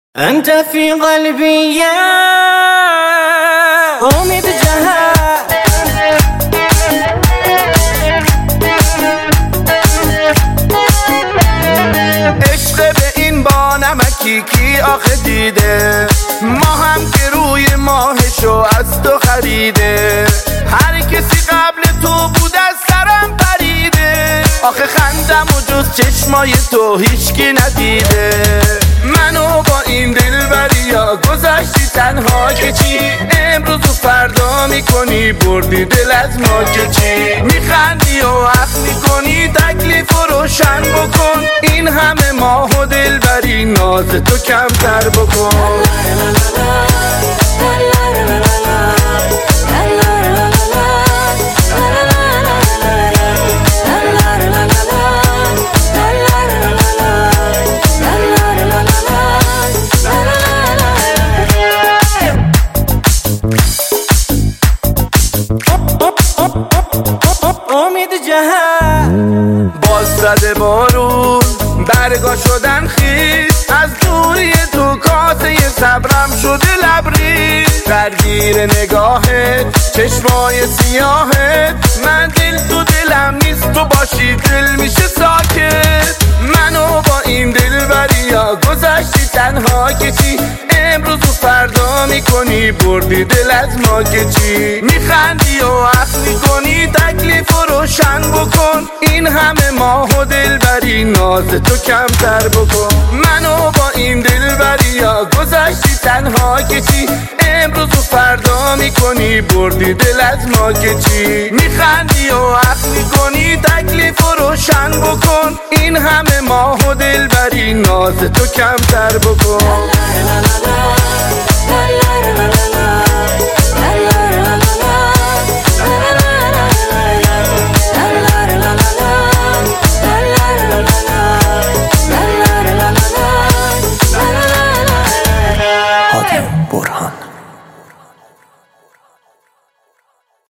أنت في قلبي يا امید جهان. عشق به این بانمکی کی آخه دیده، ما هم که روی ماهشو از تو خریده. هر کسی قبل تو بود از سرم پریده، آخه خندم و جز چشمای تو هیچکی ندیده. منو با این دلبریا گذاشتی تنها که چی، امروز و فردا میکنی بردی دل از ما که چی. میخندی و عقل میکنی تکلیف و روشن بکن، این همه ماه و دلبری ناز تو کمتر بکن. امید جهان باز زده بارون برگا شدن خیز، از دوری تو کاسه صبرم شده لبریز. درگیر نگاهت چشمای سیاهت، من دل تو دلم نیست تو باشی دل میشه ساکت. منو با این دلبریا گذاشتی تنها که چی، امروز و فردا میکنی بردی دل از ما که چی. میخندی و عقل میکنی تکلیف و روشن بکن، این همه ماه و دلبری ناز تو کمتر بکن. منو با این دلبریا گذاشتی تنها که چی، امروز و فردا میکنی بردی دل از ما که چی. میخندی و عقل میکنی تکلیف و روشن بکن، این همه ماه و دلبری ناز تو کمتر بکن. حاتم برهان.